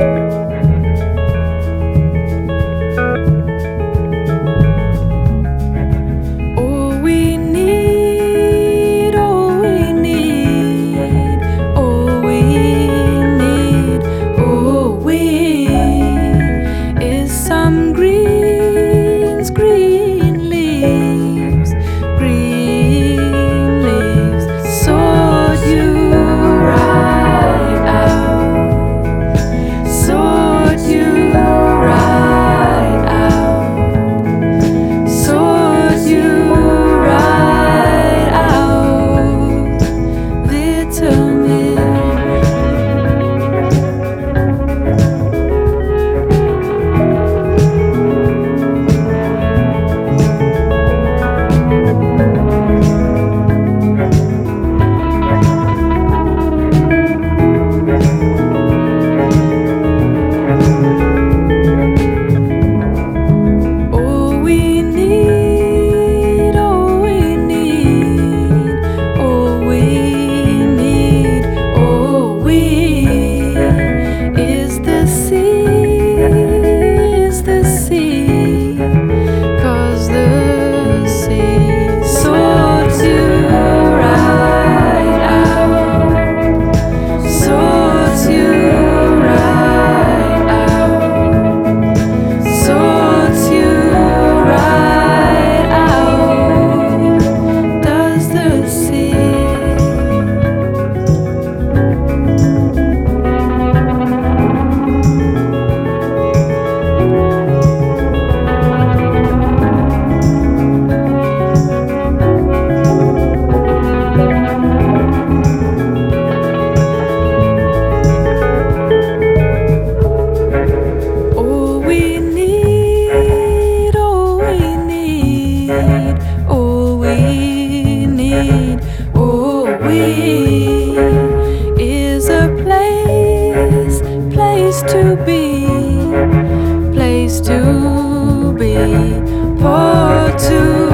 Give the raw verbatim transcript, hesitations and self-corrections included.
All we need, all we need, all we need, all we is some greens, green leaves, green leaves. Sort you right out, sort you right out, sort you right out, vitamin. All we need, all we need, all we need, all we is the sea, is the sea, 'cause the sea sorts you right out, sorts you right out, sorts you right out, does the sea. All we need, all we need, all we need, all we is a place, place to be, place to be, port to